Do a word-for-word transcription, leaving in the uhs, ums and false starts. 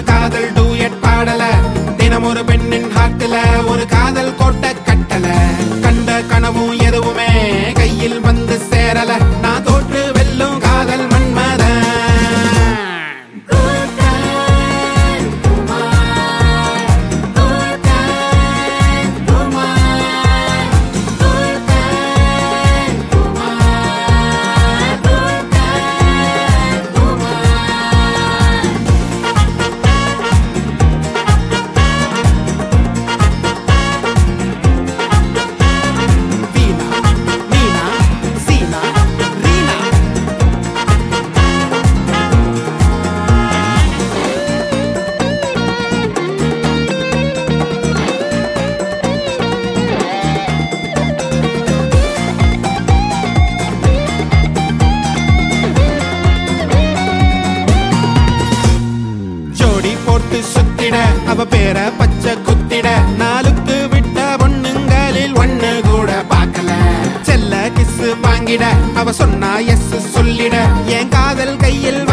ஒரு காதல் டூயட் பாடல, தினம் ஒரு பெண்ணின் ஹார்ட்ல ஒரு காதல் கோட்டை கட்டல. கண்ட கனவும் எதுவுமே கையில் வந்து சேரல, நான் தோற்று வெல்லும் காதல் மன்மத. சுத்திட அவ பேர பச்சை குத்திட, நாளுக்கு விட்ட பொண்ணுங்களில் ஒண்ணு கூட பார்க்கல. செல்ல கிஸ் வாங்கிட அவ சொன்னா எஸ் சொல்லிட, என் காதல் கையில்